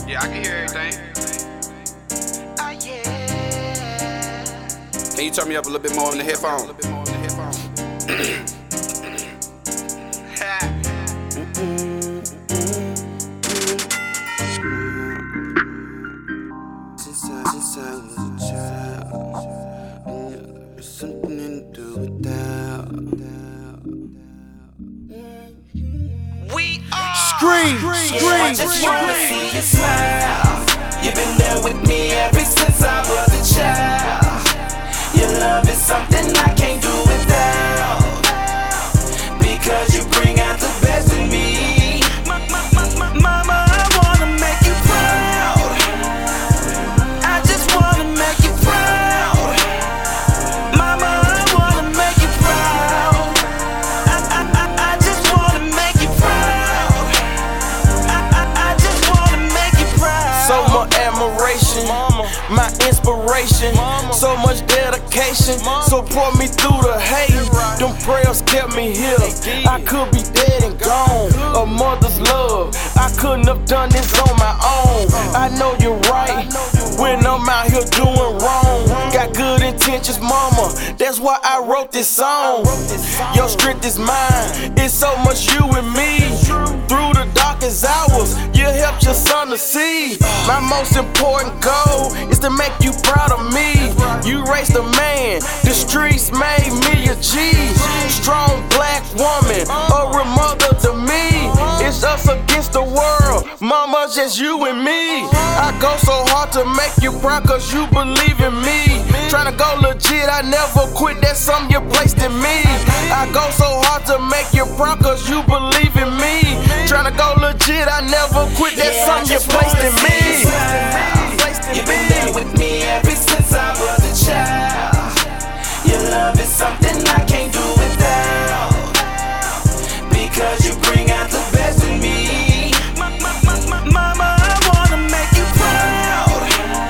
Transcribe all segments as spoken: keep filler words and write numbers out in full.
Yeah, I can hear everything. Oh, yeah. Can you turn me up a little bit more on the headphone? Since I, since I was a child, there's something to do with that. We are Scream, scream, I just wanna see you smile. You've been there with me ever since I was a child. Your love is something I can't do without, because you bring out the best in me. Mama, I wanna make you proud. I just wanna make you proud. Mama, I wanna make you proud. I, I, I, I just wanna make you proud. I, I, I just wanna make you proud. So much admiration, my inspiration, so much dedication, support me through the hate. Them prayers kept me here. I could be dead and gone. A mother's love, I couldn't have done this on my own. I know you're right when I'm out here doing wrong. Got good intentions, mama, that's why I wrote this song. Your strength is mine, it's so much you and me. Through the darkest hours, you helped your son to see. My most important goal is to make you proud of me. You raised a man, the streets made me a G. Strong black woman, a real mother to me. It's us against the world, mama, just you and me. I go so hard to make you proud cause you believe in me. Tryna go legit, I never quit, that's something you placed in me. I go so hard to make you proud cause you believe in me. Tryna go legit, I never quit, that's Yeah, something you I just placed wanna in see me. you smile. You've been there with me ever since I was a child. Your love is something I can't do without, because you bring out the best in me. Mama, I wanna make you proud.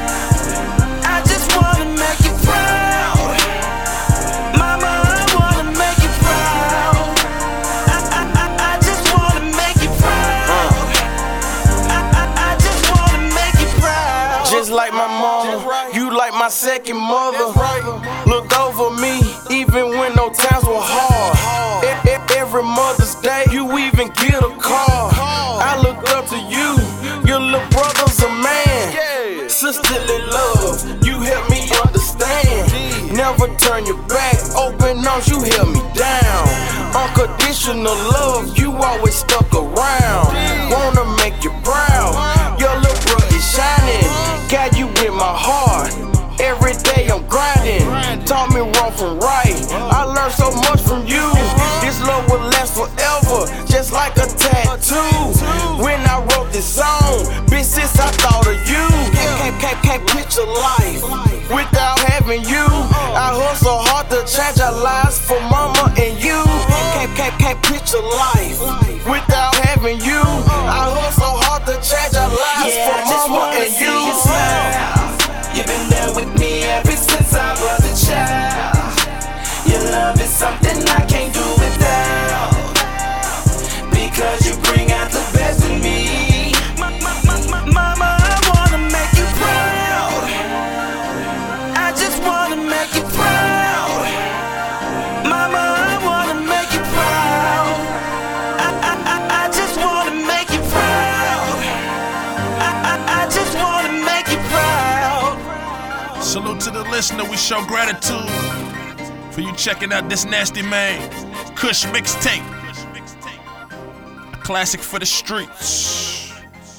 I just wanna make you proud. Mama, I wanna make you proud. I, I, I, I just wanna make you proud. I, I, I just wanna make you proud. Just like my mama, you like my second mother. Look over me, even when no times were hard. E- e- Every Mother's Day, you even get a call. I look up to you, your little brother's a man. Sisterly love, you help me understand. Never turn your back, open arms, you held me down. Unconditional love, you always stuck around. Wanna make you proud, your little bro is shining. Got you in my heart, every day I'm grinding. Taught me wrong from right, I learned so much from you. This love will last forever, just like a tattoo. When I wrote this song, bitch, since I thought of you. Can't, can't, can't picture life without having you. I hustle hard to change our lives for mama and you. Can't, can't, can't picture life without having you. I hustle hard to change our lives Yeah, I just for mama wanna and see you. you smile. You've been there with me ever since I was a child. Your love is something I can't do without, because you bring out the best in me. Mama, I wanna make you proud. I just wanna make you proud. Mama, I wanna make you proud. I, I, I, I just wanna make you proud. I, I, I just wanna make you proud. Salute to the listener, we show gratitude for you checking out this nasty man. Kush mixtape, a classic for the streets.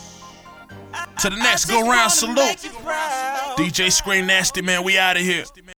To the next go round salute. D J Screen Nasty Man, we out of here.